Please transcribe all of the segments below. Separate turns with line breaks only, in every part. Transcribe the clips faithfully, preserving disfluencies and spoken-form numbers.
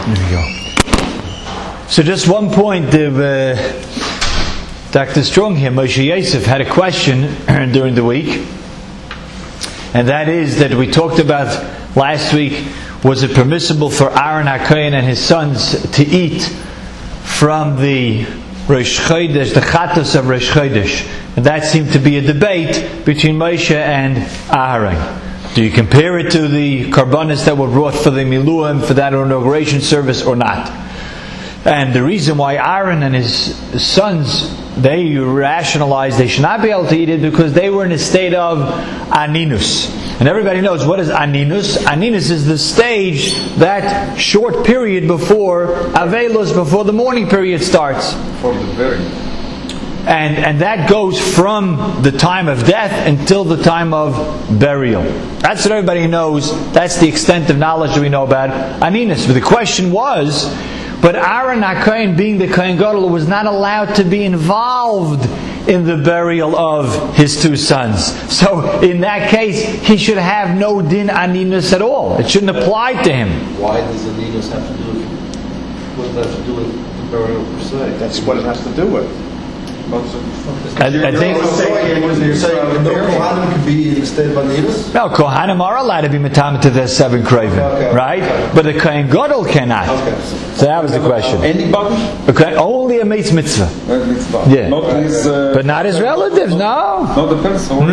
There we go. So just one point of uh, Doctor Strong here, Moshe Yosef, had a question during the week. And that is that we talked about last week, was it permissible for Aaron HaKohen and his sons to eat from the Rosh Chodesh, the Chatos of Rosh Chodesh? And that seemed to be a debate between Moshe and Aaron. Do you compare it to the Karbanos that were brought for the Miluim, for that inauguration service, or not? And the reason why Aaron and his sons, they rationalized they should not be able to eat it because they were in a state of aninus. And everybody knows, what is aninus? Aninus is the stage, that short period before Avelus, before the mourning period starts.
For the very.
And and that goes from the time of death until the time of burial. That's what everybody knows. That's the extent of knowledge that we know about aninus. But the question was, but Aaron HaKohen, being the Kohen Gadol, was not allowed to be involved in the burial of his two sons. So in that case, he should have no din aninus at all. It shouldn't apply to him.
Why does aninus have to do with, what does that have to do with the burial per se?
That's what it has to do with.
I, I think
You're saying no Kohanim could be in the state of aninus?
no, Kohanim are allowed to be metamet to their seven craving,
Okay.
right? But the Kohen Gadol cannot.
Okay.
So that was the question.
Anybody?
Okay, only a meitz mitzvah.
Uh, mitzvah.
Yeah.
Not his, uh,
But not his relatives, no.
Not the person.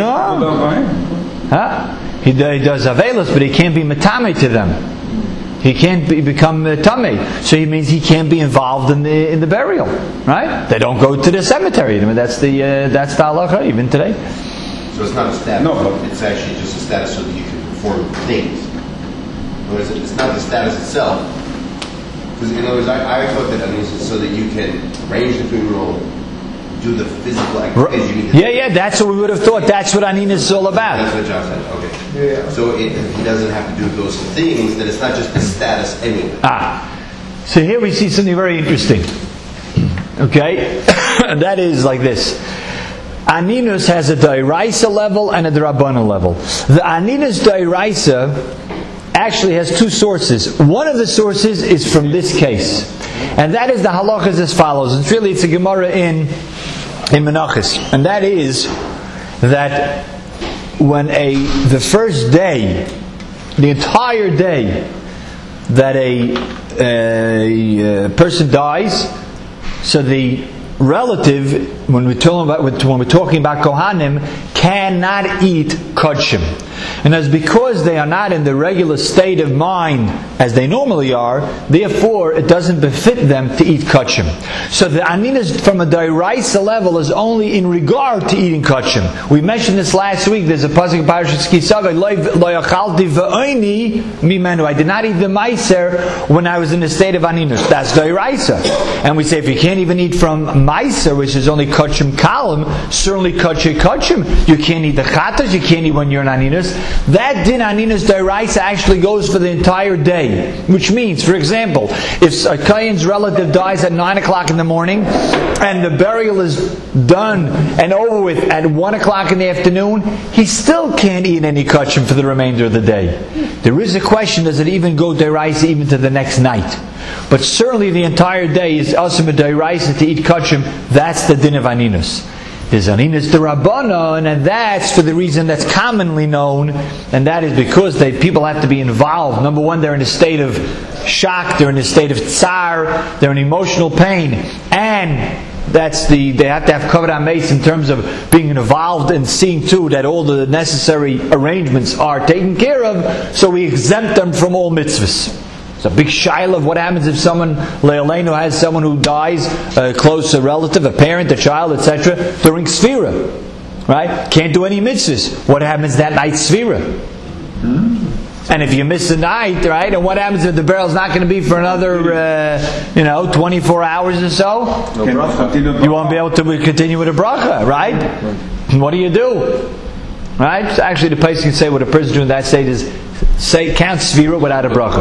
No. Huh? He, he does avelus, but he can't be metamet to them. He can't be, become uh, tamei. So he means he can't be involved in the in the burial, right? They don't go to the cemetery. I mean, that's the uh, that's the halacha even today.
So it's not a status.
No, but
it's actually just a status so that you can perform things. In other words, it's not the status itself. Because in other words, I, I thought that I mean, it's so that you can arrange the funeral, do the physical activities. You need to
Yeah, yeah, that's what we would have thought. That's what aninus is all about.
That's what John said. Okay.
Yeah.
So it, he doesn't have to do those things. That it's not just a status anyway.
Ah, so here we see something very interesting. Okay, and that is like this. Aninus has a Dairaisa level and a Drabbana level. The Aninus Dairaisa actually has two sources. One of the sources is from this case, and that is the halachas as follows. It's really it's a Gemara in in Menachos, and that is that when a the first day, the entire day that a, a, a person dies, so the relative, when we're talking about when we're talking about Kohanim, cannot eat kodshim. And as because they are not in the regular state of mind as they normally are, therefore it doesn't befit them to eat kodshim. So the aninus from a dairaisa level is only in regard to eating kodshim. We mentioned this last week. There's a pasuk in Parashat Ki Savo, lo yachalti v'oini mimenu. I did not eat the meiser when I was in the state of aninus. That's dairaisa. And we say if you can't even eat from meiser, which is only kodshim kalim, certainly kodshim kodshim. You can't eat the chatas. You can't eat when you're in aninus. That din aninus dairaisa actually goes for the entire day, which means, for example, if a Kohen's relative dies at nine o'clock in the morning and the burial is done and over with at one o'clock in the afternoon, he still can't eat any kodshim for the remainder of the day. There is a question: does it even go dairaisa even to the next night? But certainly the entire day is asur dairaisa to eat kodshim. That's the din of aninus. There's aninus d'Rabbanan, and that's for the reason that's commonly known, and that is because they people have to be involved. Number one, they're in a state of shock, they're in a state of tsar, they're in emotional pain, and that's the they have to have covered ameis in terms of being involved and seeing to that all the necessary arrangements are taken care of. So we exempt them from all mitzvahs. It's a big shaila of what happens if someone, Le'aleinu, has someone who dies, a close a relative, a parent, a child, et cetera, during Sfira. Right? Can't do any mitzvahs. What happens that night, Sfira? Mm-hmm. And if you miss the night, right, and what happens if the burial's not going to be for another, uh, you know, twenty-four hours or so?
No bracha.
You won't be able to continue with a bracha, right? What do you do? Right? So actually, the place you can say what a person doing in that state is say count Sfira without a bracha.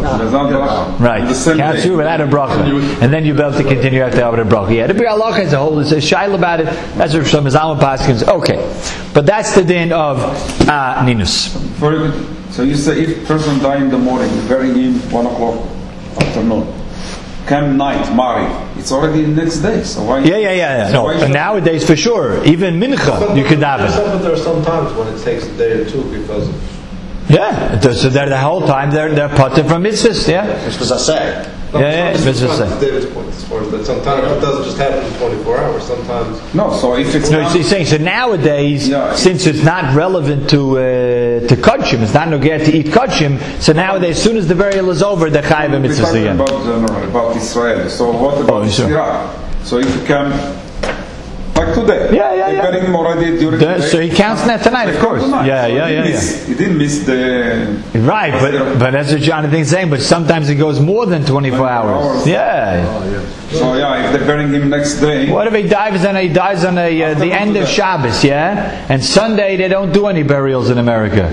Right. Count Sfira without a bracha. And then you'll be able to continue after having a bracha. Yeah, the Bir Halacha as a whole is a shaila about it. That's what some Zalman Paskins. Okay. But that's the din of uh, Ninus.
So you say if person die in the morning, bury him one o'clock after afternoon, come night, Mari, it's already the next day. So why?
Yeah, yeah, yeah. yeah.
So
No,
why
but
should-
nowadays for sure, even mincha you could daven.
But there are some times when it takes a day or two because of
Yeah, so they're the whole time they're they're putting from mitzvahs. Yeah,
It's because I say.
No,
Yeah, yeah,
this
it's
is
just
not
saying.
David's point as far as that sometimes it doesn't just happen in twenty-four hours. Sometimes
No, so if it's
no,
done-
he's saying so nowadays,
Yeah.
since it's not relevant to uh, to kachim, it's not no get to eat kachim. So nowadays, as soon as the burial is over, they're chayiv
we're
mitzvahs
talking
again.
about general, about Israel. So what about
Oh, sure.
Iraq? So if you come like today,
Yeah, yeah,
they
yeah.
burying him already during
The-
the day.
so he counts that tonight, of course.
Tonight.
Yeah,
So
yeah,
he
yeah,
didn't
yeah.
miss- He didn't miss the.
Right, but but that's what Jonathan's saying. But sometimes it goes more than twenty-four hours.
hours.
Yeah.
So yeah, if they're burying him next day.
What if he dies on a, he dies on a, uh, the end of Shabbos, yeah? And Sunday they don't do any burials in America.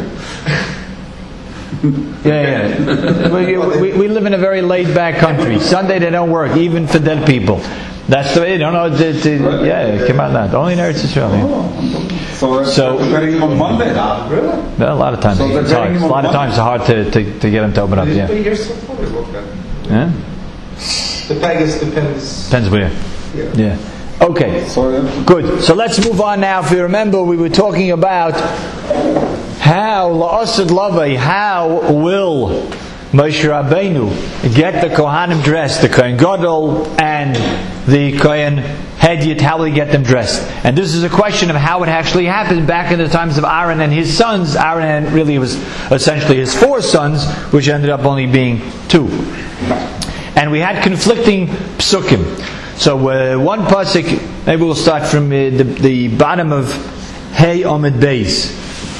Yeah, yeah. We, we, we live in a very laid-back country. Sunday they don't work, even for dead people. That's the way, you don't know, the, the, yeah, come on that. Only in Eretz Yisrael, yeah.
So, uh,
So-
they're burying him on Monday.
Well, a lot of times
So they're
it's hard.
burying him
A lot
on
of times it's hard to, to, to get them to open up, yeah.
but here's some funny look at.
Yeah?
The Pegasus depends.
Depends where.
Yeah.
Yeah. Okay.
So uh,
Good. So let's move on now. If you remember, we were talking about how la'asad lavei, how will Moshe Rabbeinu get the Kohanim dressed, the Kohen Gadol and the Kohen Hedyot, how will he get them dressed? And this is a question of how it actually happened back in the times of Aaron and his sons. Aaron really was essentially his four sons, which ended up only being two. And we had conflicting psukim. So uh, one pasuk, maybe we'll start from uh, the, the bottom of Hey Amid Beis.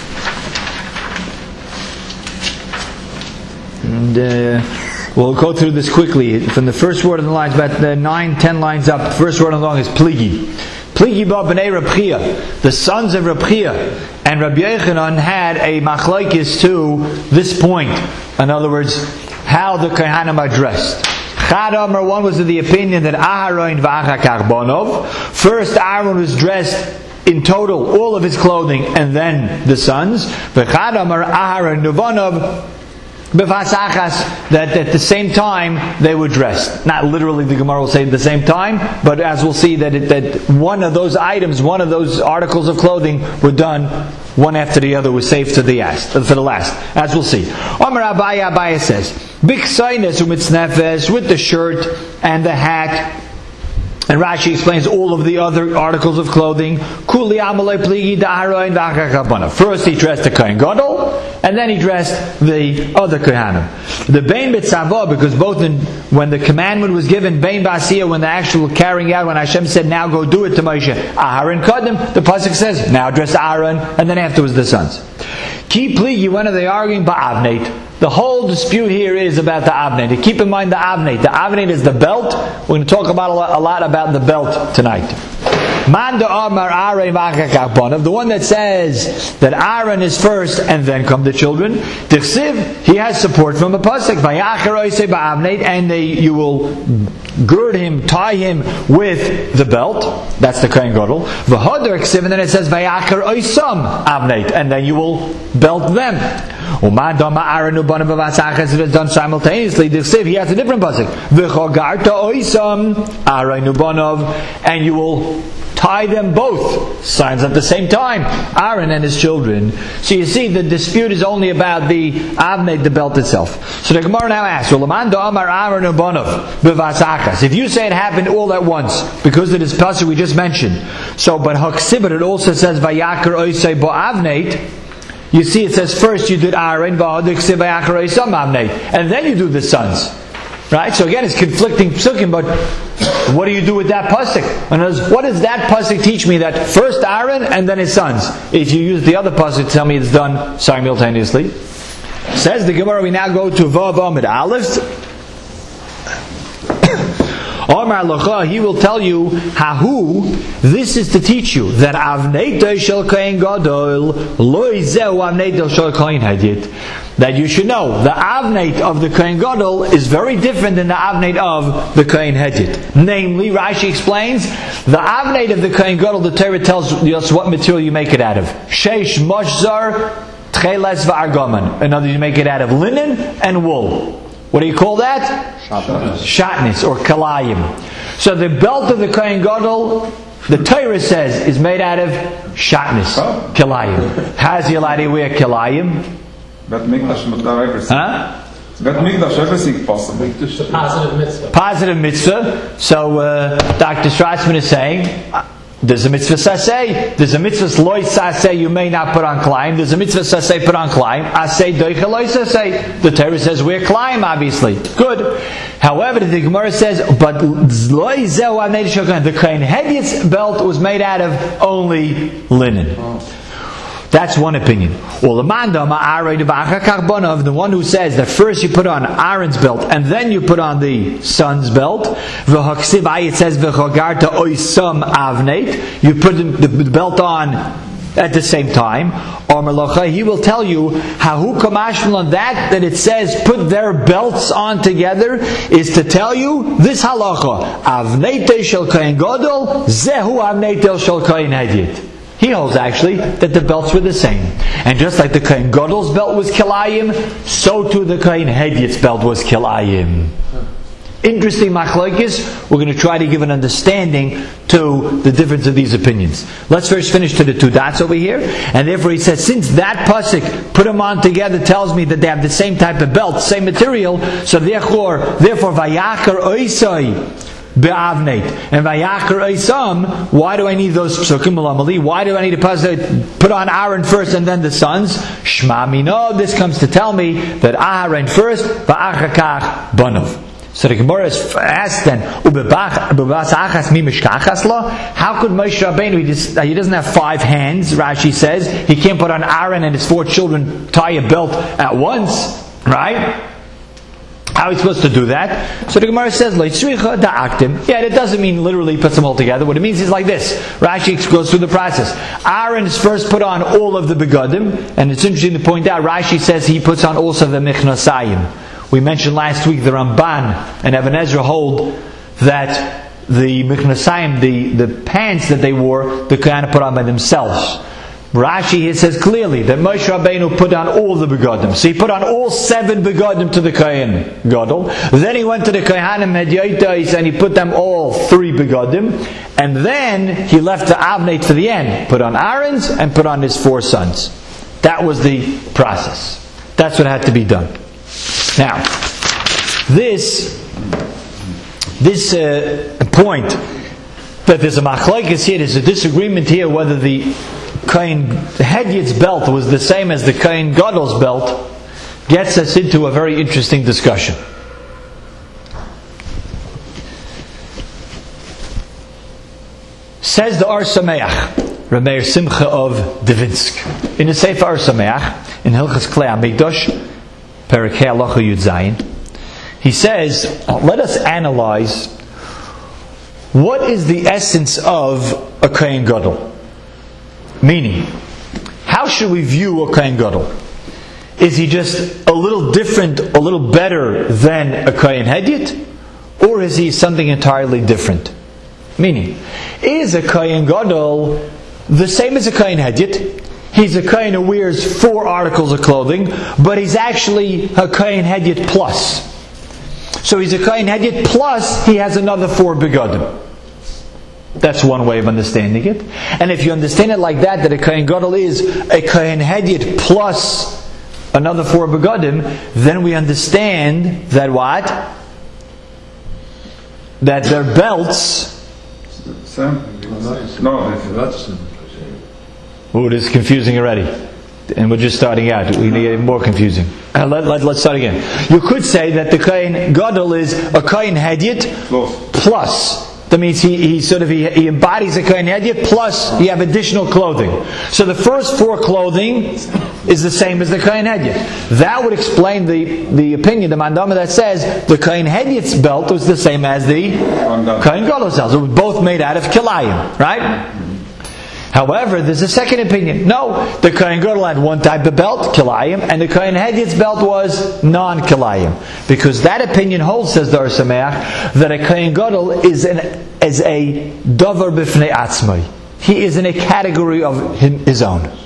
And uh, we'll go through this quickly. From the first word on the lines, about uh, nine, ten lines up, the first word on the line is Pligi. Pligi ba b'nei Reb Chia, the sons of Reb Chia, and Rabbi Yochanan had a machlokes to this point. In other words, how the Kohanim are dressed. Chad Amar, one was of the opinion that Aharon v'achakach bonov. First, Aaron was dressed in total, all of his clothing, and then the sons. V'chad Amar Aharon nuvanov b'vasachas, that at the same time they were dressed. Not literally, the Gemara will say at the same time, but as we'll see that it, that one of those items, one of those articles of clothing were done one after the other, was saved to the last, for the last, as we'll see. Amar Abaya, Abaya says, B'ksainas u'mitznefes, with the shirt and the hat. And Rashi explains all of the other articles of clothing. Kuli amalei pligi da'aroin v'achakabana. First he dressed the Kohen Gadol, and then he dressed the other Kohanim. The Bein B'tzavah, because both in, when the commandment was given, Bein B'asiyah, when the actual carrying out, when Hashem said, now go do it to Moshe, Aharon Kadim, the pasuk says, now dress Aaron, and then afterwards the sons. Ki pligi, when are they arguing? Ba'avneit. The whole dispute here is about the avnei. Keep in mind the avnei. The avnei is the belt. We're going to talk about a lot, a lot about the belt tonight. Manda Amar Aaron v'achakach, the one that says that Aaron is first and then come the children. Tichsiv, he has support from a pasuk. Vayachar oisei ba'avnei, and they, you will gird him, tie him with the belt. That's the Kohen Gadol. V'hodar ksiv, and then it says Vayachar oisam avnei, and then you will belt them. Umadama Aaron ubana b'vasachas, it is done simultaneously. Tichsiv, he has a different pasuk. V'chogarta oisam Aaron ubanov, and you will tie them both, signs at the same time, Aaron and his children. So you see, the dispute is only about the avnei, the belt itself. So the Gemara now asks, if you say it happened all at once, because of this passage we just mentioned, so, but Haksibet, it also says, Vayakar oisei bo avneit, you see it says first you did Aaron, and then you do the sons. Right? So again, it's conflicting psukim, but what do you do with that pasuk? And what does that pasuk teach me? That first Aaron and then his sons. If you use the other pasuk, tell me it's done simultaneously. Says the Gemara, we now go to Vav Amid Aleph. Omar Lacha, he will tell you, Hahu, this is to teach you that Avnei Shel Kohen Gadol, Lo Zeu Avnei Shel Kohen Hedyot. That you should know, the Avnei of the Kohen Gadol is very different than the Avnei of the Kohen Hedyot. Namely, Rashi explains, the Avnei of the Kohen Gadol, the Torah tells us what material you make it out of. Sheish Moshzar Tcheles V'Argaman. In other words, you make it out of linen and wool. What do you call that? Shatnez or kalayim. So the belt of the Kohen Gadol, the Torah says, is made out of shatnez, kalayim. How's he allowed to wear kalayim?
Bet Mikdash mutar everything.
Huh?
Bet Mikdash everything possible.
Positive mitzvah.
Positive mitzvah. So uh, Doctor Strassman is saying, uh, there's a mitzvah saseh, there's a mitzvah loy saseh you may not put on kalayim, there's a mitzvah saseh put on kalayim, aseh doicha loy saseh. The Torah says wear kalayim, obviously. Good. However, the Gemara says, but loy zeu anei shokan, the Kohen Hedyot's belt was made out of only linen. Oh. That's one opinion. Well, the mandam the one who says that first you put on Aaron's belt and then you put on the son's belt. It says you put the belt on at the same time. He will tell you how who kamashmal on that that it says put their belts on together is to tell you this halacha avnei shel kohen gadol zehu avnei shel kohen hedyot. He holds actually that the belts were the same. And just like the Kohen Gadol's belt was kilayim, so too the Kohen Hedyot's belt was kilayim. Interesting machlokes. We're going to try to give an understanding to the difference of these opinions. Let's first finish to the two dots over here. And therefore he says, since that pasuk, put them on together, tells me that they have the same type of belt, same material, so therefore, therefore, vayachar oisai, Be'avneit and Vayachar Eisam. Why do I need those psukim? Why do I need to put on Aaron first and then the sons? Shma mino. This comes to tell me that Aaron first, Va'achakach Banov. So the Gemara is asked then, how could Moshe Rabbeinu, he, just, he doesn't have five hands, Rashi says, he can't put on Aaron and his four children, tie a belt at once, right? How are we supposed to do that? So the Gemara says, yeah, it doesn't mean literally puts them all together. What it means is like this. Rashi goes through the process. Aaron is first put on all of the begadim, and it's interesting to point out, Rashi says he puts on also the michnasayim. We mentioned last week the Ramban and Even Ezra hold that the michnasayim, the, the pants that they wore, the Kohen put on by themselves. Rashi here says clearly that Moshe Rabbeinu put on all the begadim. So he put on all seven begadim to the Kohen Gadol. Then he went to the Kohanim Hedyotais and he put them all three begadim. And then he left the Avnei to the end. Put on Aaron's and put on his four sons. That was the process. That's what had to be done. Now, this this uh, point that there's a machlokes here, there's a disagreement here whether the Kohen Hedyot's belt was the same as the Kohen Gadol's belt, gets us into a very interesting discussion. Says the Ar Sameach, Reb Meir Simcha of Devinsk, in the Sefer Ar Sameach, in Hilchas Klei HaMikdash, Perek Hei Halacha Yud Zayin, he says, let us analyze what is the essence of a Kohen Gadol. Meaning, how should we view a Kohen Gadol? Is he just a little different, a little better than a Kohen Hedyot? Or is he something entirely different? Meaning, is a Kohen Gadol the same as a Kohen Hedyot? He's a Kohen who wears four articles of clothing, but he's actually a Kohen Hedyot plus. So he's a Kohen Hedyot plus he has another four begadim. That's one way of understanding it. And if you understand it like that, that a Kohen Gadol is a Kohen Hedyot plus another four begadim, then we understand that what? That their belts.
No,
oh, it is confusing already. And we're just starting out. We need it more confusing. Uh, let, let, let's start again. You could say that the Kohen Gadol is a Kohen Hedyot plus. That means he, he sort of he, he embodies a Kohen Hedyot plus you have additional clothing. So the first four clothing is the same as the Kohen Hedyot. That would explain the, the opinion, the mandama that says the Kohen Hedyot's belt was the same as the Kohen Gadol's belt. It was both made out of kilayim, right? However, there's a second opinion. No, the Kohen Gadol had one type of belt, kilayim, and the Kohen Hedyot's belt was non-kilayim. Because that opinion holds, says the Ar Sameach, that a Kohen Gadol is, an, is a davar b'fnei atzmai. He is in a category of him, his own.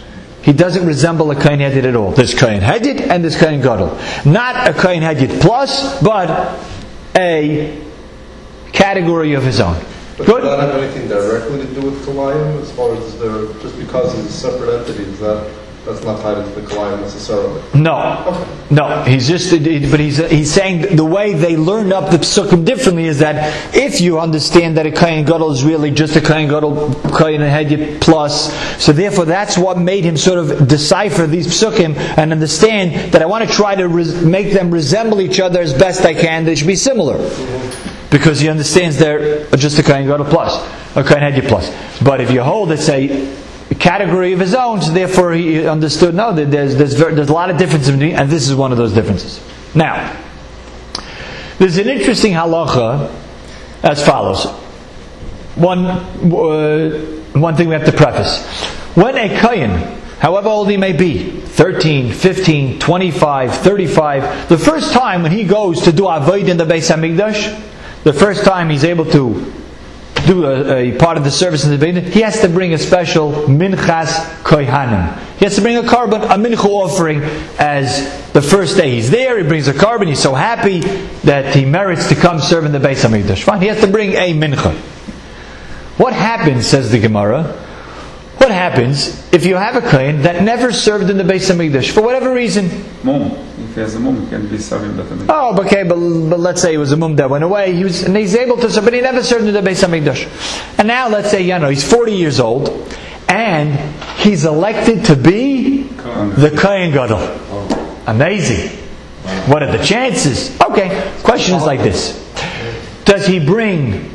he doesn't resemble a Kohen Hedid at all. There's Kohen Hedid and there's Kohen Gadol. Not a Kohen Hedid plus, but a category of his own.
But
Good?
does that have anything directly to do with Kalayim, as far as there, just because he's a separate entity, is that that's not tied into the Kalayim necessarily?
No,
Okay.
no. He's just, but he's he's saying the way they learned up the psukim differently is that if you understand that a Kohen Gadol is really just a Kohen Gadol, Kohen Hedid plus, so therefore that's what made him sort of decipher these psukim and understand that I want to try to res- make them resemble each other as best I can. They should be similar. Because he understands they're just a Kohen Gadol plus, a Kohen Hedid plus. But if you hold it's a category of his own, so therefore he understood, no, there's, there's, there's a lot of differences between, and this is one of those differences. Now, there's an interesting halacha as follows. One, uh, one thing we have to preface. When a Kohen, however old he may be, thirteen, fifteen, twenty-five, thirty-five, the first time when he goes to do avodah in the Beis HaMikdash, the first time he's able to do a, a part of the service in the Beis HaMikdash, he has to bring a special minchas kohanim. He has to bring a carbon, a mincha offering as the first day he's there. He brings a carbon. He's so happy that he merits to come serve in the Beis HaMikdash. Fine. He has to bring a mincha. What happens, says the Gemara, what happens if you have a kohen that never served in the Beis HaMikdash for whatever reason?
Mum. If he has a mum, he can be serving the Beis.
Oh, okay, but, but let's say it was a mum that went away. He was, and he's able to serve, but he never served in the Beis HaMikdash. And now, let's say, you know, he's forty years old, and he's elected to be the Kohen Gadol. Amazing. What are the chances? Okay, question is like this. Does he bring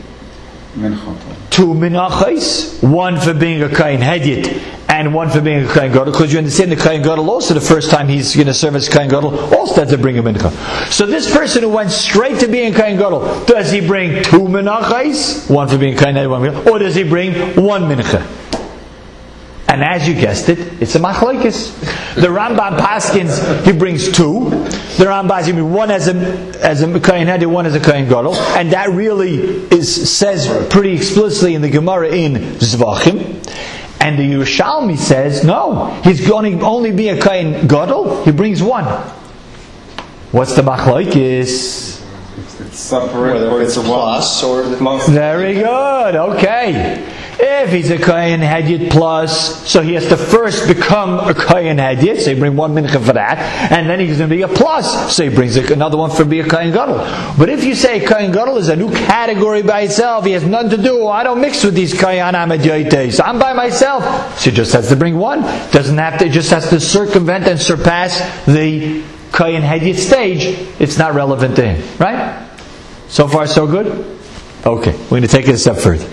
two minachos, one for being a Kohen Hedid and one for being a Kohen Gadol? Because you understand the Kohen Gadol also, the first time he's going to serve as Kohen Gadol, also has to bring a mincha. So this person who went straight to being Kohen Gadol, does he bring two minachos, one for being Kohen Hedid, one for being, or does he bring one mincha? And as you guessed it, it's a machlokes. The Rambam paskins, he brings two. The Rambam, he brings one as a as a Kohen Hedid, one as a Kohen Gadol, and that really is says pretty explicitly in the Gemara in Zvachim. And the Yerushalmi says, no, he's going to only be a Kohen Gadol. He brings one. What's the machlokes?
It's separate,
Whether
or
it's
it's a
plus or the
plus.
Very good. Okay. If he's a Kohen Hedid plus, so he has to first become a Kohen Hedid, so he brings one mincha for that, and then he's going to be a plus, so he brings another one for being a Kohen Gadol. But if you say Kohen Gadol is a new category by itself, he has nothing to do, I don't mix with these Kohen Hamedyotes, I'm by myself, so he just has to bring one. Doesn't have to, just has to circumvent and surpass the Kohen Hedid stage. It's not relevant to him, right? So far, so good? Okay, we're going to take it a step further.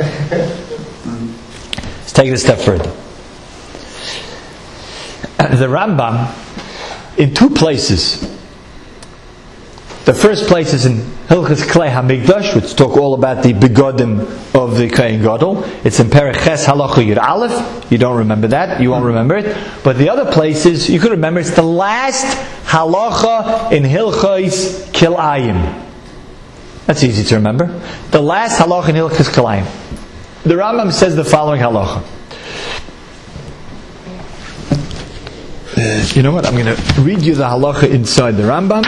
Let's take it a step further. The Rambam, in two places. The first place is in Hilchos Klei HaMikdash, which talk all about the begodim of the Kohen Gadol. It's in Perek Ches Halacha Yud Aleph. You don't remember that, you won't remember it. But the other places, you could remember, it's the last halacha in Hilchos Kilayim. That's easy to remember. The last halacha in Hilchos Kilayim. The Rambam says the following halacha. Uh, you know what? I'm going to read you the halacha inside the Rambam.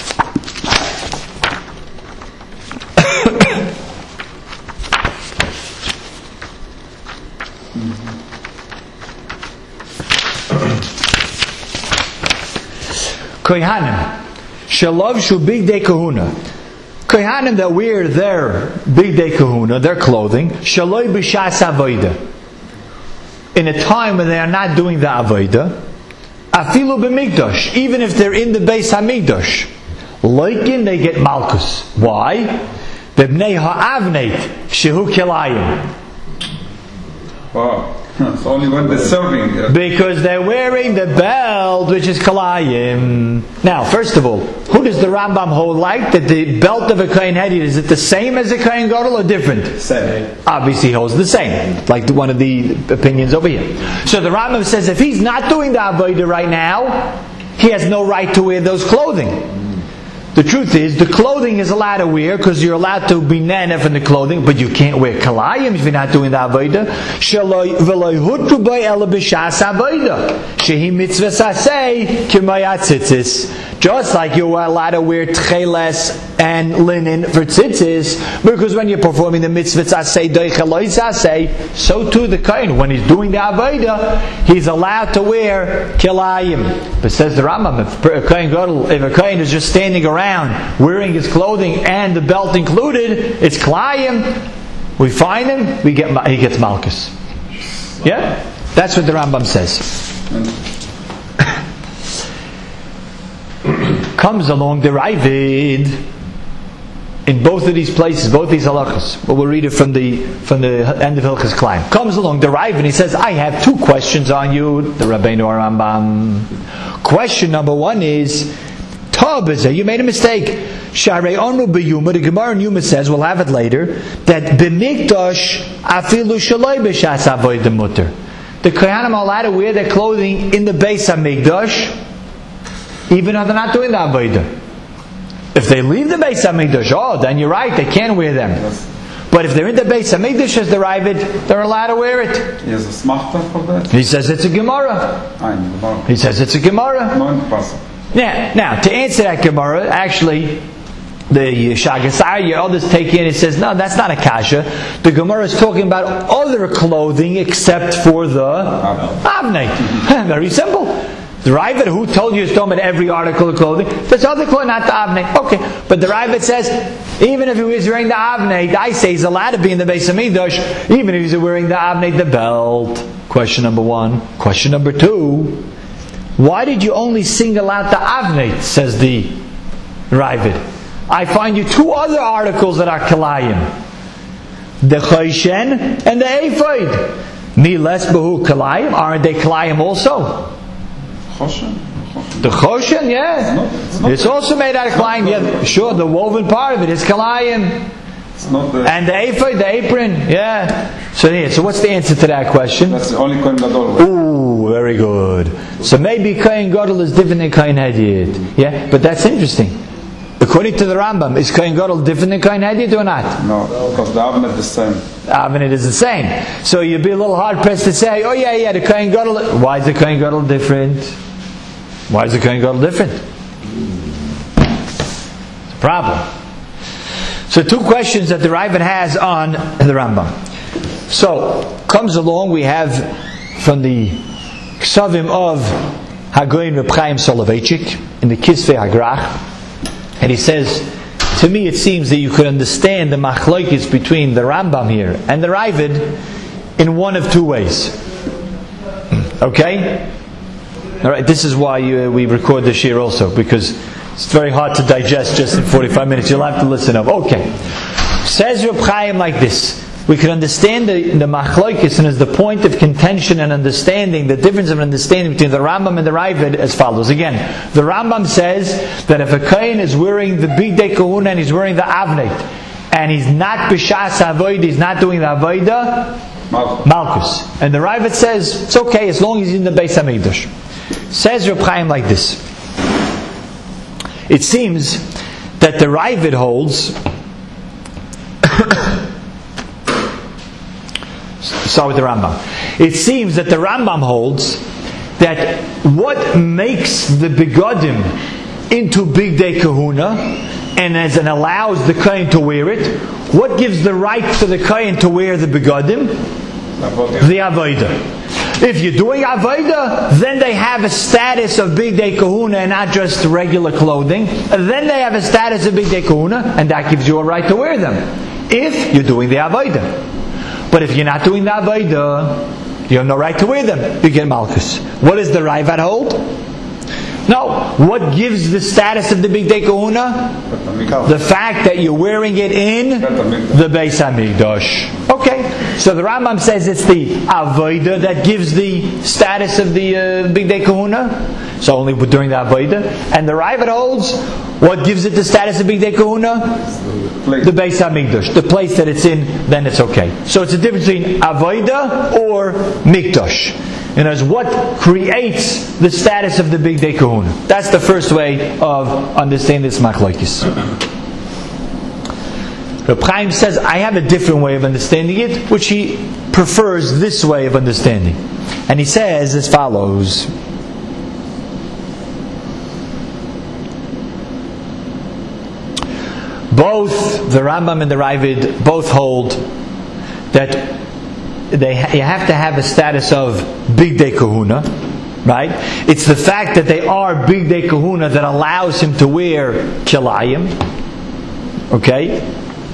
Kohanim Shalov Shu Bigdei Kahuna. Kohanim that wear their Bigdei Kahuna, their clothing, Shaloi B'Shas Avodah, in a time when they are not doing the Avodah, Afilu B'Mikdash, even if they're in the Beis HaMikdash, Loikin, they get Malkus. Why? B'Bnei Ha'avneit Shehu Kilayim.
Wow. It's only when they're serving.
Because they're wearing the belt, which is Kalayim. Now, first of all, who does the Rambam hold like? That the belt of a Kohen Hedid, is it the same as a Kohen Gadol or different?
Same.
Obviously, he holds the same, like one of the opinions over here. So the Rambam says if he's not doing the Avodah right now, he has no right to wear those clothing. The truth is, the clothing is allowed to wear because you're allowed to be nanef in the clothing, but you can't wear kalayim if you're not doing the avodah. Shaloi v'loi hutu by ela b'shas avodah. Shehi mitzvah sasei k'mayat tzitzis. Just like you are allowed to wear tcheles and linen for tzitzis, because when you're performing the mitzvah sasei doicheloi sasei, so too the kohen, when he's doing the avodah, he's allowed to wear kalayim. But says the Rambam, if a kohen gadol, if a kohen is just standing around wearing his clothing and the belt included, it's kalayim. We find him, we get he gets malchus. Yeah, that's what the Rambam says. Comes along the Ravid in both of these places, both these halachas. But we'll read it from the from the end of Hilchas Klein. Comes along the Ravid and he says, "I have two questions on you, the Rabbeinu Rambam. Question number one is." You made a mistake. Sharei Onu b'Yuma, the Gemara in Yuma says, we'll have it later, that b'mikdash afilu shaloi b'shas avodah mutter. The Kohanim are allowed to wear their clothing in the Beis HaMikdash, even though they're not doing the avodah. If they leave the Beis HaMikdash, oh, then you're right, they can wear them. Yes. But if they're in the Beis HaMikdash as the Ravid, they're allowed to wear it.
He has a smachta for that?
He says it's a Gemara. He says it's a Gemara. Now, now, to answer that Gemara, actually, the Shagasar, your others take in and says, no, that's not a kasha. The Gemara is talking about other clothing except for the avnei. Very simple. The Ravid, who told you it's talking about every article of clothing? There's other clothing, not the avnei. Okay, but the Ravid says, even if he was wearing the avnei, I say he's allowed to be in the Beis HaMikdash, even if he's wearing the avnei, the belt. Question number one. Question number two. Why did you only single out the avnei? Says the Ravid. I find you two other articles that are kalayim. The choshen and the ephod. Mi les behu kalayim. Aren't they kalayim also?
Choshen?
The choshen, yeah. It's, not, it's, not it's also made out of kalayim. Yeah, sure, the woven part of it is kalayim.
It's not the
and the ephod, the apron, yeah. So yeah, so what's the answer to that question?
That's the only kohen gadol.
Ooh, very good. So maybe kohen gadol is different than kohen hedyot. Yeah, but that's interesting. According to the Rambam, is kohen gadol different than kohen hedyot or not?
No, because the avnei is the same.
The avnei is the same. So you'd be a little hard pressed to say, oh yeah, yeah, the kohen gadol. Why is the kohen gadol different? Why is the kohen gadol different? It's a problem. So two questions that the Ravid has on the Rambam. So, comes along, we have from the Ksavim of Hagoyin Reb Chaim Soloveitchik in the Kisvei Hagrach, and he says, to me it seems that you could understand the machlokes between the Rambam here and the Ravid in one of two ways. Okay? Alright, this is why you, we record this year also, because it's very hard to digest just in forty-five minutes. You'll have to listen up. Okay. Says Reb Chaim like this. We can understand the, the machlokes and as the point of contention and understanding, the difference of understanding between the Rambam and the Ravid as follows. Again, the Rambam says that if a kohen is wearing the bigdei kahuna and he's wearing the avnei, and he's not b'shas avodah, he's not doing the avodah, malchus. And the Ravid says, it's okay as long as he's in the Beis HaMikdash. Says Reb Chaim like this. It seems that the Ravid holds. Start with the Rambam. It seems that the Rambam holds that what makes the begodim into bigdei kahuna and as an allows the kohen to wear it, what gives the right for the kohen to wear the begodim? The avodah. If you're doing avodah, then they have a status of bigdei kahuna and not just regular clothing. Then they have a status of bigdei kahuna, and that gives you a right to wear them. If you're doing the avodah. But if you're not doing the avodah, you have no right to wear them. You get malchus. What does the Ravid hold? No. What gives the status of the bigdei kahuna? The fact that you're wearing it in the Beis HaMikdash. Okay. So the Rambam says it's the avodah that gives the status of the uh, Bigdei Kahuna. So only during the avodah. And the Raavad holds, what gives it the status of Bigdei Kahuna? The Beis HaMikdash. The place that it's in, then it's okay. So it's a difference between avodah or Mikdash. In other words, what creates the status of the Bigdei Kahuna? That's the first way of understanding this machlokes. Reb Chaim says, I have a different way of understanding it, which he prefers this way of understanding. And he says as follows. Both the Rambam and the Raavad both hold that they you have to have a status of Bigdei Kahuna, right? It's the fact that they are Bigdei Kahuna that allows him to wear kilayim. Okay?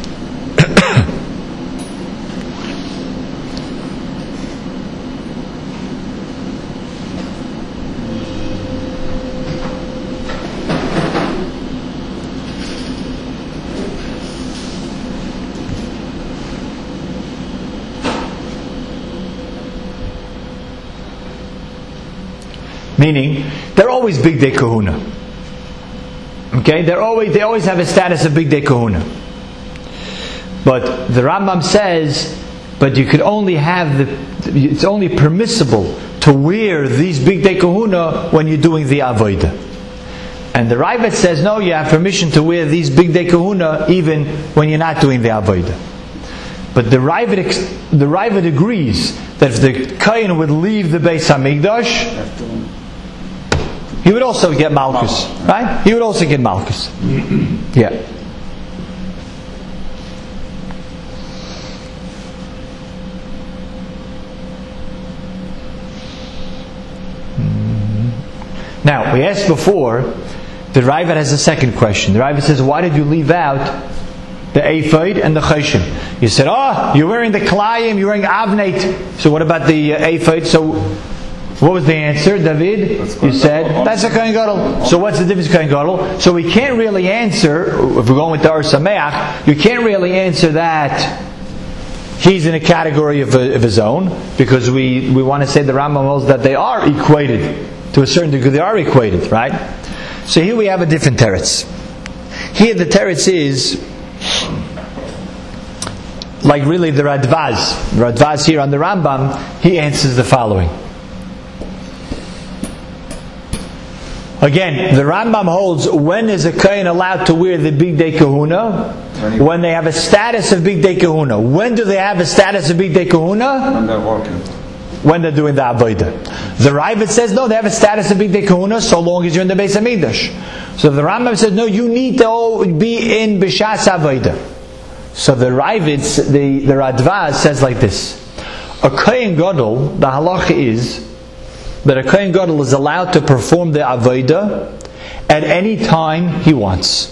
Meaning, they're always Bigdei Kahuna. Okay, they're always they always have a status of Bigdei Kahuna. But the Rambam says, but you could only have the. It's only permissible to wear these Bigdei Kahuna when you're doing the avodah. And the Raavad says, no, you have permission to wear these Bigdei Kahuna even when you're not doing the avodah. But the Raavad the Raavad agrees that if the Kohen would leave the Beis HaMikdash, he would also get Malchus, right? He would also get Malchus. Yeah. Now, we asked before, the Raavad has a second question. The Raavad says, why did you leave out the ephod and the choshen? You said, oh, you're wearing the kilayim, you're wearing avnate. So what about the uh, ephod? So what was the answer, David? You said, that's a Kohen Gadol. So what's the difference Kohen Gadol? So we can't really answer, if we're going with the Or Sameach, you can't really answer that he's in a category of, of his own, because we, we want to say the Rambam holds that they are equated. To a certain degree, they are equated, right? So here we have a different teretz. Here the teretz is like really the Radvaz. The Radvaz here on the Rambam, he answers the following. Again, the Rambam holds, when is a Kohen allowed to wear the Bigdei Kahuna? When they have a status of Bigdei Kahuna. When do they have a status of Bigdei Kahuna?
When they're working.
When they're doing the Avodah. The Raavad says, no, they have a status of Bigdei Kahuna so long as you're in the Beis HaMikdash. So the Rambam says, no, you need to be in B'shas Avodah. So the Raavad, the, the Radvaz says like this. A Kohen Gadol, the halacha is that a Kohen Gadol is allowed to perform the Avodah at any time he wants.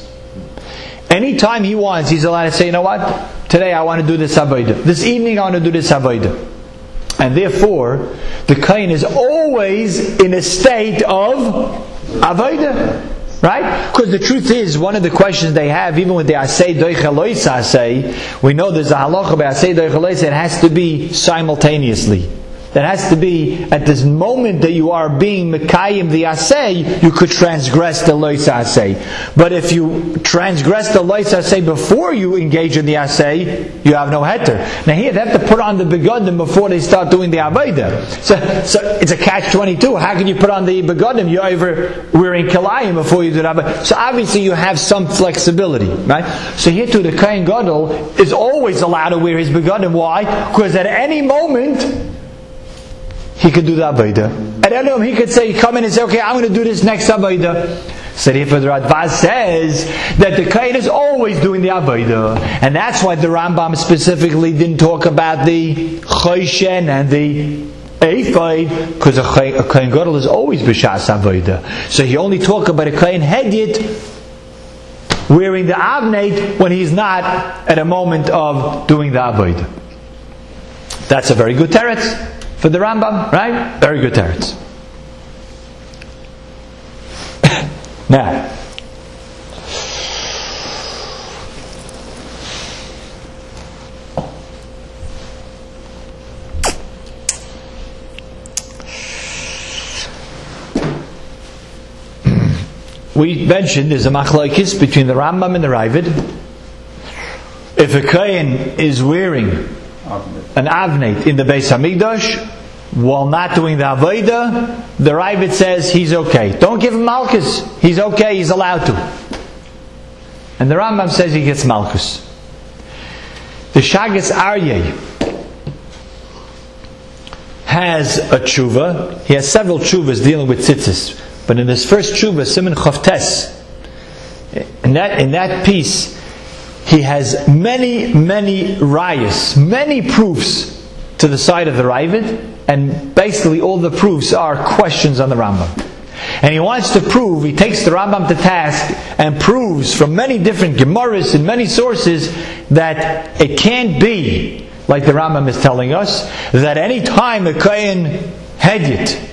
Any time he wants, he's allowed to say, you know what? Today I want to do this Avodah. This evening I want to do this Avodah. And therefore, the Kohen is always in a state of Avodah. Right? Because the truth is, one of the questions they have, even with the Asay Doicha Loisa Asay, we know there's a halacha by Asay Doicha Loisa, it has to be simultaneously. That has to be at this moment that you are being Mekayim the Asay, you could transgress the Loisa Asay. But if you transgress the Loisa Asay before you engage in the Asay, you have no heter. Now here they have to put on the begodim before they start doing the Avodah. So, so it's a catch twenty-two. How can you put on the begodim? You're over wearing kilayim before you do the Avodah. So obviously you have some flexibility, right? So here too, the Kohen Gadol is always allowed to wear his begodim. Why? Because at any moment he could do the Avodah. At any moment he could say, come in and say, okay, I'm going to do this next Avodah. So therefore the Radvaz says that the Kohen is always doing the Avodah. And that's why the Rambam specifically didn't talk about the Choshen and the ephod, because a Kohen Gadol is always B'shas Avodah. So he only talked about a Kohen Hedyot wearing the Avnate when he's not at a moment of doing the Avodah. That's a very good teretz for the Rambam, right? Very good teretz. Now, we mentioned there's a machlokes between the Rambam and the Ravid. If a kohen is wearing an avnet in the Beis Hamikdash while not doing the avodah, the Ravid says he's okay. Don't give him malchus. He's okay. He's allowed to. And the Rambam says he gets malchus. The Shagas Aryeh has a tshuva. He has several tshuvas dealing with tzitzis. But in this first tshuva, Siman Chavtes, in that, in that piece, he has many, many rayas, many proofs to the side of the Ravid, and basically all the proofs are questions on the Rambam. And he wants to prove, he takes the Rambam to task and proves from many different Gemaras and many sources that it can't be, like the Rambam is telling us, that any time a Kohen Hedyot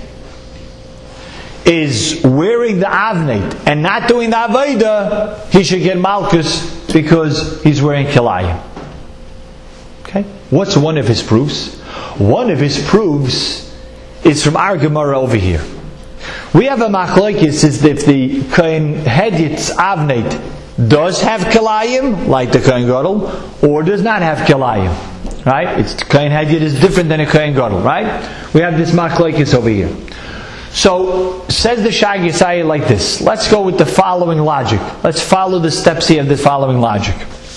is wearing the avnet and not doing the avodah, he should get malchus because he's wearing kilayim. Okay? What's one of his proofs? One of his proofs is from our Gemara over here. We have a machlokes is if the Kohen Hedyot's avnet does have kilayim, like the Kohen Gadol, or does not have kilayim. Right? It's Kohen Hedyot is different than a Kohen Gadol, right? We have this machlokes over here. So, says the Shagas Aryeh like this. Let's go with the following logic. Let's follow the steps here of the following logic.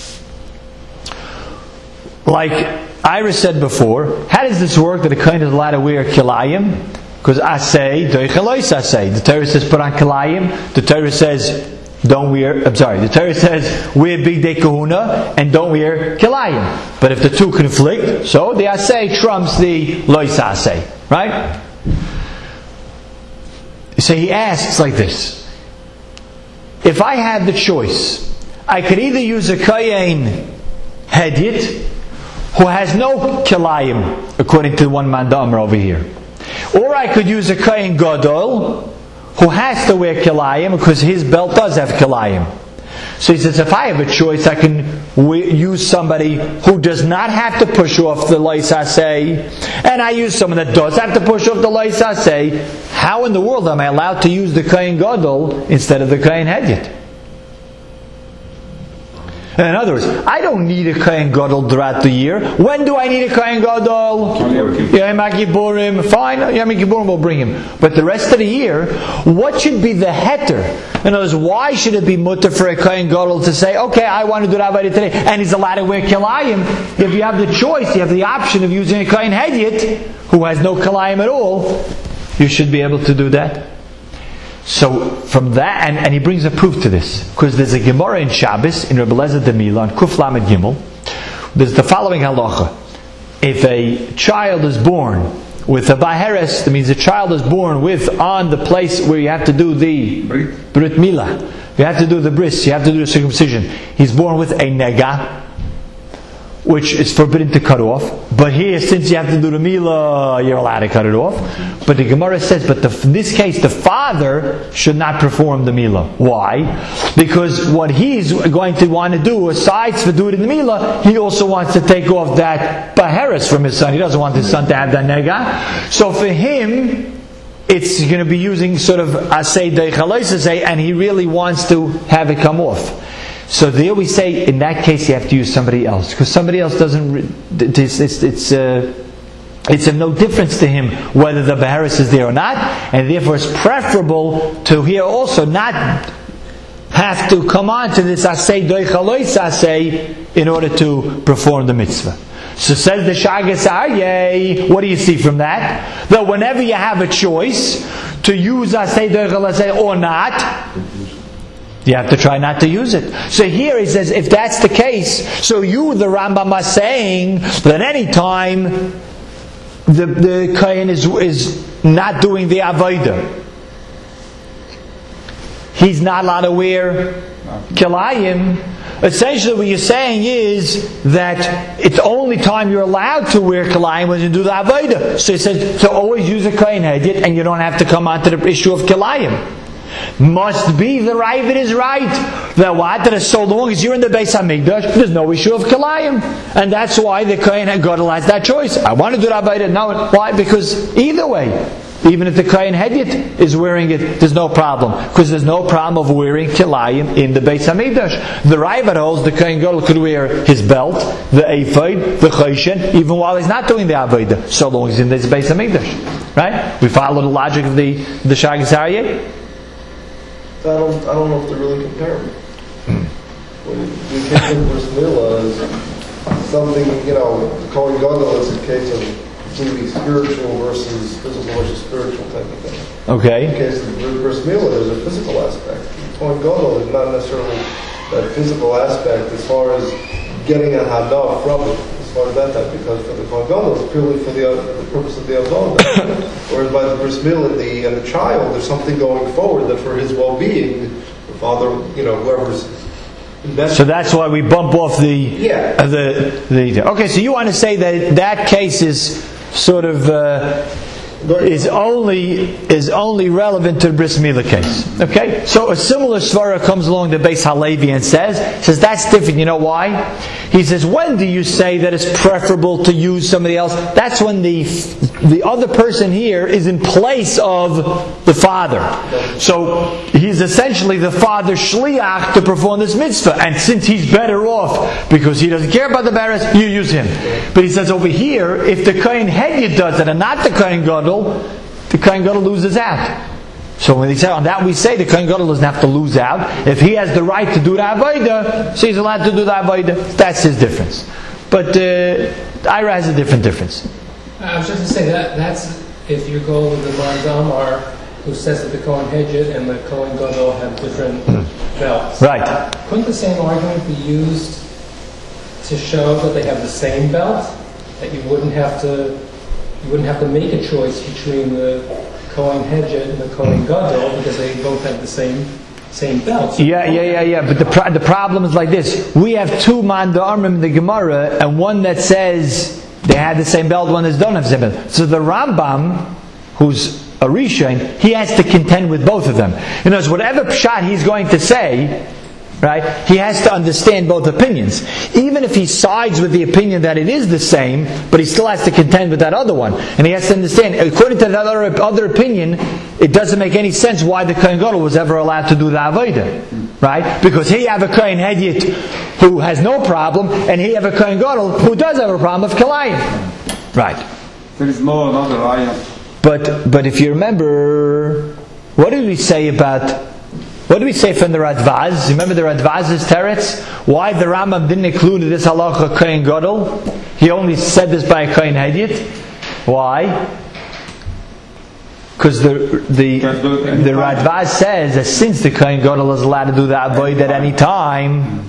Like Ira said before, how does this work that a kohen is allowed to wear kilayim? Because asay, doichelois asay. The Torah says put on kilayim. The Torah says don't wear, I'm sorry, the Torah says wear bigdei kahuna and don't wear kilayim. But if the two conflict, so the asay trumps the lois asay. Right? So he asks like this. If I had the choice, I could either use a kohen Hedyot who has no kilayim, according to one man Damar over here, or I could use a kohen Gadol who has to wear kilayim because his belt does have kilayim. So he says, if I have a choice, I can w- use somebody who does not have to push off the lois asay, and I use someone that does have to push off the lois asay. How in the world am I allowed to use the kohen Gadol instead of the kohen Hedyot? In other words, I don't need a kohen Gadol throughout the year. When do I need a kohen Gadol? Yom Kippurim. Fine, Yom Kippurim will bring him. But the rest of the year, what should be the heter? In other words, why should it be mutter for a kohen Gadol to say, okay, I want to do that today, and he's allowed to wear kilayim? If you have the choice, you have the option of using a kohen Hedyot who has no kilayim at all, you should be able to do that. So from that, and, and he brings a proof to this, because there's a Gemara in Shabbos in Rebbe Lezer Demila on Kuf Lamed Gimel. There's the following halacha: if a child is born with a baheres, that means a child is born with on the place where you have to do the Brit, Brit Milah, you have to do the bris, you have to do the circumcision. He's born with a nega, which is forbidden to cut off. But here, since you have to do the milah, you're allowed to cut it off. But the Gemara says, but the, in this case, the father should not perform the milah. Why? Because what he's going to want to do, aside for doing the milah, he also wants to take off that baheres from his son. He doesn't want his son to have that nega. So for him, it's going to be using sort of asay deichalois asay, and he really wants to have it come off. So there we say, in that case, you have to use somebody else, because somebody else doesn't. It's it's it's, uh, it's of no difference to him whether the baheres is there or not, and therefore it's preferable to here also not have to come on to this asay doichalois asay in order to perform the mitzvah. So says the Shagas Aryeh, what do you see from that? That whenever you have a choice to use asay doichalois asay or not, you have to try not to use it. So here he says, if that's the case, so you, the Rambam, are saying that any time the, the kohen is, is not doing the avodah, he's not allowed to wear kilayim. Essentially what you're saying is that it's the only time you're allowed to wear kilayim when you do the avodah. So he says to always use a kohen hedyot, and you don't have to come on to the issue of kilayim. Must be the Ravid is right. That what? That is so long as you're in the Beis Hamikdash, there's no issue of kilayim, and that's why the kohen Gadol has that choice. I want to do that, but no. Why? Because either way, even if the Kohen Hedyot is wearing it, there's no problem. Because there's no problem of wearing kilayim in the Beis HaMikdash. The Ravad holds the Kohen Gadol could wear his belt, the ephod, the choshen, even while he's not doing the avodah, so long as he's in this Beis HaMikdash. Right? We follow the logic of the, the Shagas Aryeh?
I don't, I don't know if they're really comparable. When we take the Bris Milah as something, you know, the Kohen Gadol is a case of completely spiritual versus physical versus spiritual type of thing.
Okay.
In the case of the Bris Milah, there's a physical aspect. The Kohen Gadol is not necessarily that physical aspect as far as getting a hada from it, as far as that type, because for the Kohen Gadol it's purely for the, uh, the purpose of the avodah. Whereas by the Bris Milah, the, and the child, there's something going forward that for his well-being, the father, you know, whoever's invested.
So that's why we bump off the,
Yeah.
uh, the, the, okay, so you want to say that that case is sort of, uh, is only is only relevant to the Bris Milah case. Okay? So a similar svara comes along to Beis Halevi and says, says that's different. You know why? He says, when do you say that it's preferable to use somebody else? That's when the the other person here is in place of the father. So he's essentially the father's shliach to perform this mitzvah. And since he's better off because he doesn't care about the beres, you use him. But he says over here, if the Kohen Hedyot does it and not the Kohen Gadol, the Kohen Gadol loses out. So when he say on that we say the Kohen Gadol doesn't have to lose out. If he has the right to do the avodah, so he's allowed to do the avodah. That's his difference. But uh, Ira has a different difference.
I was just going to say that that's if you go with the Mandamar who says that the Kohen Hedyot and the Kohen Gadol have different belts.
Right.
Couldn't the same argument be used to show that they have the same belt? That you wouldn't have to you wouldn't have to make a choice between the Kohen Hedyot and the Kohen Gadol because they both have the same same belt.
Yeah, yeah, yeah, yeah. But the pro- the problem is like this: we have two mandarmim in the Gemara, and one that says they had the same belt, one that don't have the same belt. So the Rambam, who's a Rishon, he has to contend with both of them. In other words, whatever pshat he's going to say, right, he has to understand both opinions. Even if he sides with the opinion that it is the same, but he still has to contend with that other one. And he has to understand, according to that other, other opinion, it doesn't make any sense why the Kohen Gadol was ever allowed to do the avodah. Right? Because he have a Kohen Hedyot who has no problem, and he have a Kohen Gadol who does have a problem of Kilayim. Right.
There is no another ayah.
But but if you remember, what did we say about What do we say from the Radvaz? Remember the Radvaz's teretz? Why the Rambam didn't include this halacha Kohen Gadol? He only said this by a Kohen Hedyot. Why? Because the the the Radvaz says that since the Kohen Gadol is allowed to do the avodah at any time.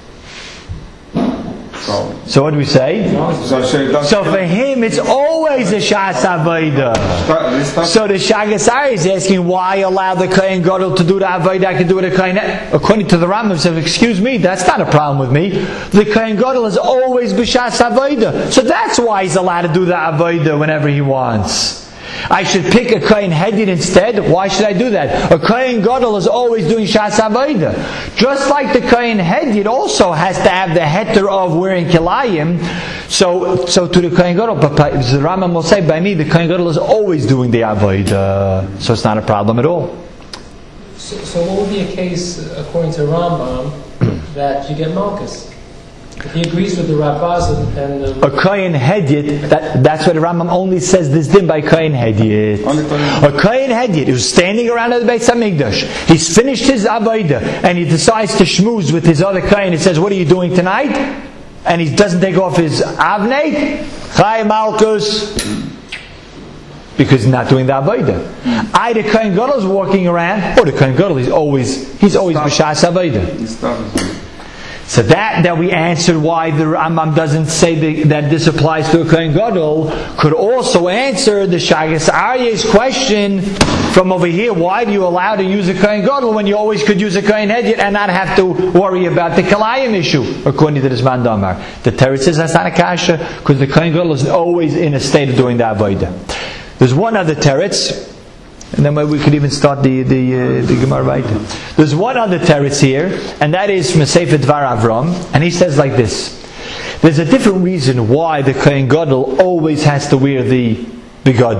So,
So what do we say?
so,
So for him, it's always a shas avodah. So the Shagas Aryeh is asking why allow the Kohen Gadol to do the avodah? I can do it a Kohen. According to the Rambam, says, excuse me, that's not a problem with me. The Kohen Gadol is always b'shas avodah, so that's why he's allowed to do the avodah whenever he wants. I should pick a Kohen Hedyot instead. Why should I do that? A Kohen Gadol is always doing Shas Avodah. Just like the Kohen Hedyot also has to have the heter of wearing kilayim. So, so to the Kohen Gadol, but the Rambam will say, by me, the Kohen Gadol is always doing the Avodah. So it's not a problem at all.
So, so what would be a case, according to Rambam, that you get Malchus? If he agrees with the Radvaz and the...
A Kohen Hedyot, that, that's why the Rambam only says this din by Kohen Hedyot. A Kohen Hedyot who's standing around at the Beis HaMikdash, he's finished his Avodah, and he decides to schmooze with his other Kohen. He says, what are you doing tonight? And he doesn't take off his Avnei, Chai Malchus, because he's not doing the Avodah. Either Kohen Gadol is walking around, or the Kohen Gadol is always, he's always b'shas Avodah. So that that we answered why the Rambam doesn't say the, that this applies to a Kohen Gadol could also answer the Shagas Aryeh's question from over here. Why do you allow to use a Kohen Gadol when you always could use a Kohen Hedyot and not have to worry about the Kilayim issue? According to this man Damar, the teretz says that's not a kasha because the Kohen Gadol is always in a state of doing the avodah. There's one other teretz. And then we could even start the the, uh, the Gemara right. There's one other teretz here, and that is from Sefer Dvar Avram, and he says like this: there's a different reason why the Kohen Gadol always has to wear the begadim.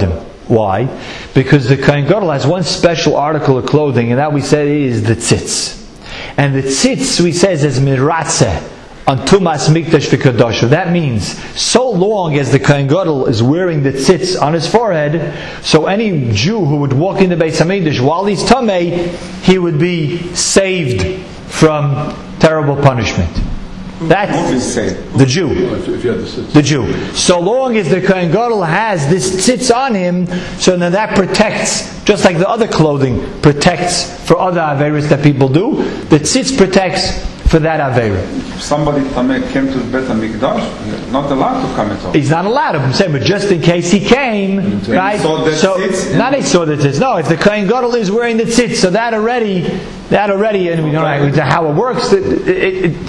Why? Because the Kohen Gadol has one special article of clothing, and that we said is the tzitz. And the tzitz, we says, is miratzeh on Tumas Mikdash v'Kadosha. That means, so long as the Kohen Gadol is wearing the tzitz on his forehead, so any Jew who would walk into Beis HaMikdash while he's tamei, he would be saved from terrible punishment. That's the Jew. The Jew. So long as the Kohen Gadol has this tzitz on him, so now that protects, just like the other clothing protects for other averos that people do, the tzitz protects for that avera.
If somebody tamei came to Beit HaMikdash, not allowed to come at all.
He's not allowed. I'm saying, but just in case he came, right?
Saw that
so
tzitz,
not he saw the tzitz. No, if the Kohen Gadol is wearing the tzitz, so that already, that already, and we don't know how it works. It, it, it,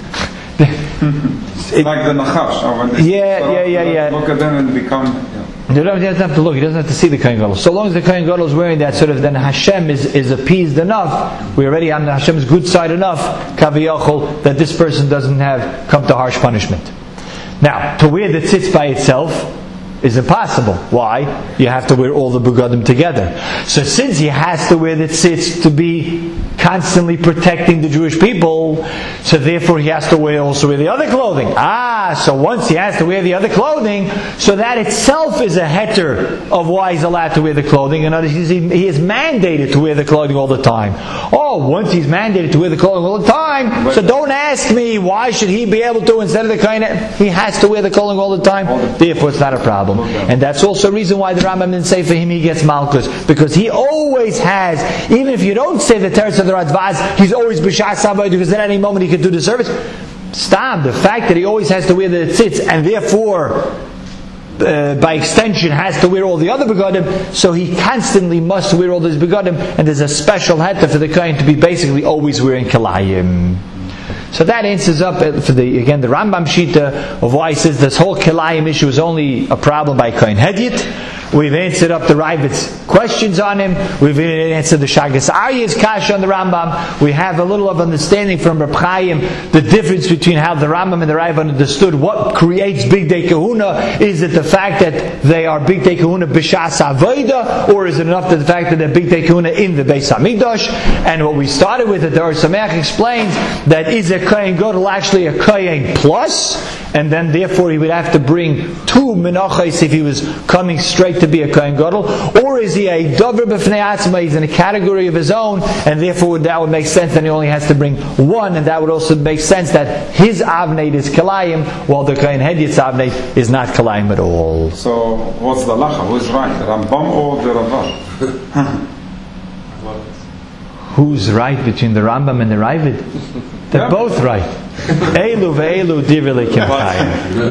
It's like the Nachash. Oh, when they
Yeah,
start
yeah, yeah,
to
yeah.
Look at them and become. Yeah.
He doesn't have to look. He doesn't have to see the Kohen Gadol. So long as the Kohen Gadol is wearing that, sort of, then Hashem is, is appeased enough. We already on Hashem's good side enough, kaviyachol, that this person doesn't have come to harsh punishment. Now, to wear the tzitz by itself is impossible. Why? You have to wear all the begadim together. So since he has to wear the tzitz to be constantly protecting the Jewish people, so therefore he has to wear also wear the other clothing. Ah, so once he has to wear the other clothing, so that itself is a heter of why he's allowed to wear the clothing. In other words, he is mandated to wear the clothing all the time. Oh, once he's mandated to wear the clothing all the time, so don't ask me why should he be able to instead of the Kohen. He has to wear the clothing all the time. Therefore, it's not a problem. And that's also a reason why the Rambam didn't say for him he gets malchus, because he always has, even if you don't say the teretz of the Radvaz, he's always b'shas avodah, because at any moment he could do the service. Stop. The fact that he always has to wear the tzitz, and therefore, uh, by extension, has to wear all the other begadim, so he constantly must wear all these begadim, and there's a special heter for the kohen to be basically always wearing kilayim. So that answers up for the again the Rambam Shita of why he says this whole kilayim issue is only a problem by Kohen Hedyot. We've answered up the Ravid's questions on him. We've answered the Shagas Aryeh's kasha on the Rambam. We have a little of understanding from Reb Chaim the difference between how the Rambam and the Rav understood what creates Bigdei Kehuna. Is it the fact that they are Bigdei Kehuna b'shas avoda, or is it enough that the fact that they're Bigdei Kehuna in the Beis HaMikdash? And what we started with, that the Or Sameach explains that is a Kohen Gadol actually a Kohen plus, and then therefore he would have to bring two menachos if he was coming straight to be a Kohen Gadol, or is he a Dover B'fnei Atzma, he's in a category of his own, and therefore that would make sense that he only has to bring one, and that would also make sense that his Avnei is Kalayim, while the Kohen Hedyot's Avnei is not Kalayim at all.
So, what's the lacha? Who's right? The Rambam or the Ravad?
Who's right between the Rambam and the Ravid? They're
Yeah.
both right. Elu ve'elu divrei Kim Chaim.